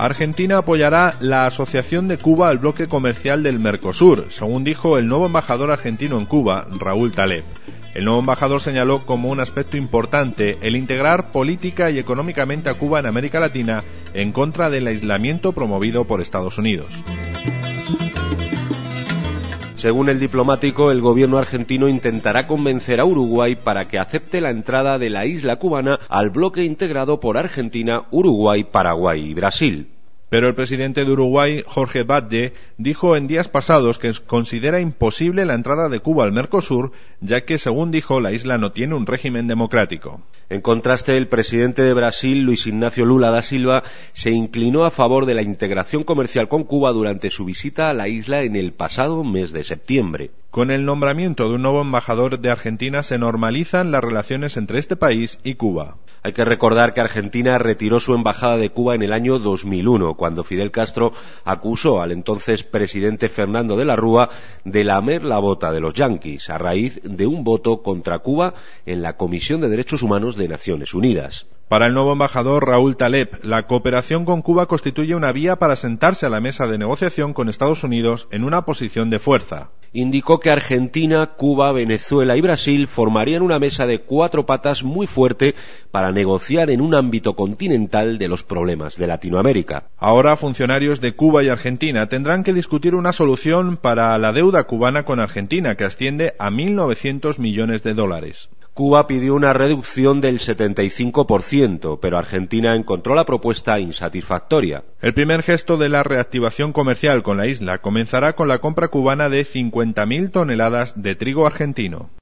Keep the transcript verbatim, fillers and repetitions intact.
Argentina apoyará la asociación de Cuba al bloque comercial del Mercosur, según dijo el nuevo embajador argentino en Cuba, Raúl Taleb. El nuevo embajador señaló como un aspecto importante el integrar política y económicamente a Cuba en América Latina en contra del aislamiento promovido por Estados Unidos. Según el diplomático, el gobierno argentino intentará convencer a Uruguay para que acepte la entrada de la isla cubana al bloque integrado por Argentina, Uruguay, Paraguay y Brasil. Pero el presidente de Uruguay, Jorge Batlle, dijo en días pasados que considera imposible la entrada de Cuba al Mercosur, ya que, según dijo, la isla no tiene un régimen democrático. En contraste, el presidente de Brasil, Luis Ignacio Lula da Silva, se inclinó a favor de la integración comercial con Cuba durante su visita a la isla en el pasado mes de septiembre. Con el nombramiento de un nuevo embajador de Argentina se normalizan las relaciones entre este país y Cuba. Hay que recordar que Argentina retiró su embajada de Cuba en el año dos mil uno, cuando Fidel Castro acusó al entonces presidente Fernando de la Rúa de lamer la bota de los yanquis, a raíz de un voto contra Cuba en la Comisión de Derechos Humanos de Naciones Unidas. Para el nuevo embajador Raúl Taleb, la cooperación con Cuba constituye una vía para sentarse a la mesa de negociación con Estados Unidos en una posición de fuerza. Indicó que Argentina, Cuba, Venezuela y Brasil formarían una mesa de cuatro patas muy fuerte para negociar en un ámbito continental de los problemas de Latinoamérica. Ahora, funcionarios de Cuba y Argentina tendrán que discutir una solución para la deuda cubana con Argentina, que asciende a mil novecientos millones de dólares. Cuba pidió una reducción del setenta y cinco por ciento, pero Argentina encontró la propuesta insatisfactoria. El primer gesto de la reactivación comercial con la isla comenzará con la compra cubana de cincuenta mil toneladas de trigo argentino.